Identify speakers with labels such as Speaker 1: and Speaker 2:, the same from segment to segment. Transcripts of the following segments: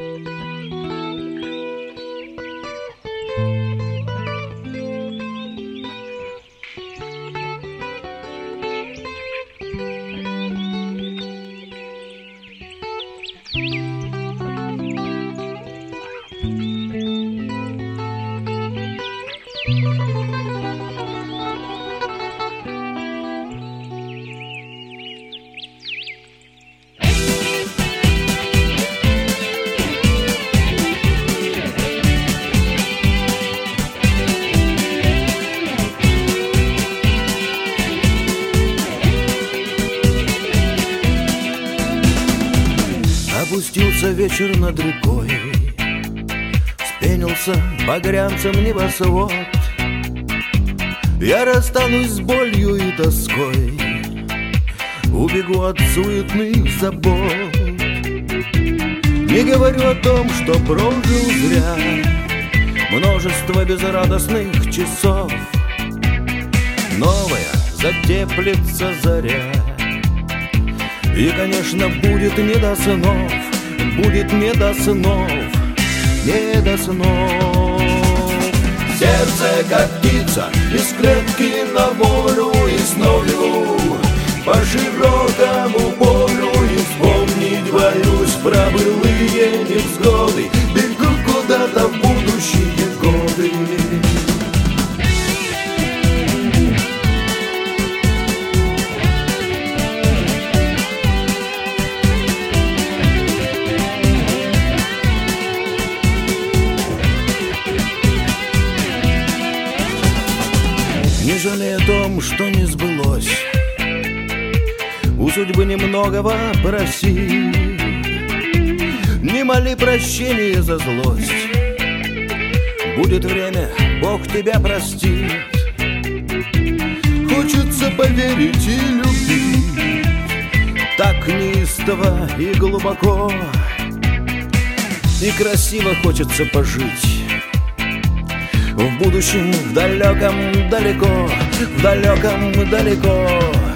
Speaker 1: Опустился вечер над рекой, вспенился багрянцем небосвод. Я расстанусь с болью и тоской, убегу от суетных забот. Не говорю о том, что прожил зря множество безрадостных часов. Новая затеплится заря, и, конечно, будет не до снов, будет не до снов, не до снов. Сердце как птица из клетки на волю, и снова бегу по широкому полю, и вспомнить боюсь про былые невзгоды. Бегу куда-то в будущие годы. Не жалея о том, что не сбылось, у судьбы немногого проси. Не моли прощения за злость, будет время, Бог тебя простит. Хочется поверить и любить так неистово и глубоко, и красиво хочется пожить в будущем, в далеком далеко, в далеком далеко,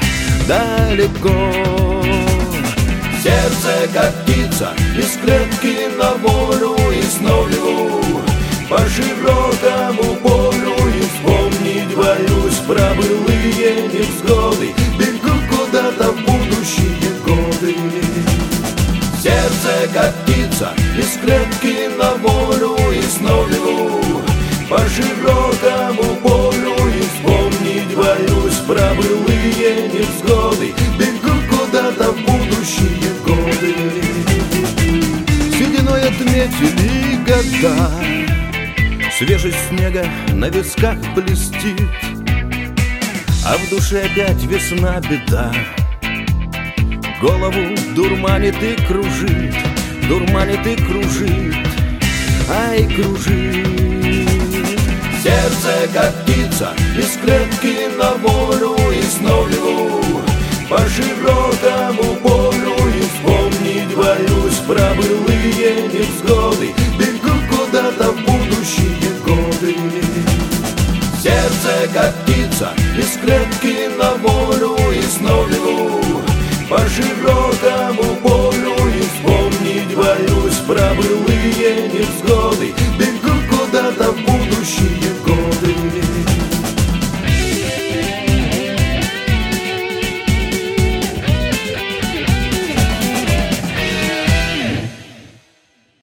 Speaker 1: далеко. Сердце как птица из клетки на волю, и снова бегу по широкому полю, и вспомнить боюсь про былые невзгоды. Бегу куда-то в будущие годы. Сердце как птица из клетки на волю, и снова бегу по широкому полю, и вспомнить боюсь про былые невзгоды. Бегу куда-то в будущие годы. Сединой отметили года, свежесть снега на висках блестит, а в душе опять весна беда. Голову дурманит и кружит, дурманит и кружит, ай, кружит. Сердце как птица из клетки на волю, и снова бегу по широкому полю, и вспомнить боюсь про былые невзгоды. Бегу куда-то в будущие годы. Сердце как птица из клетки на волю, и снова бегу по широкому полю, и вспомнить боюсь про былые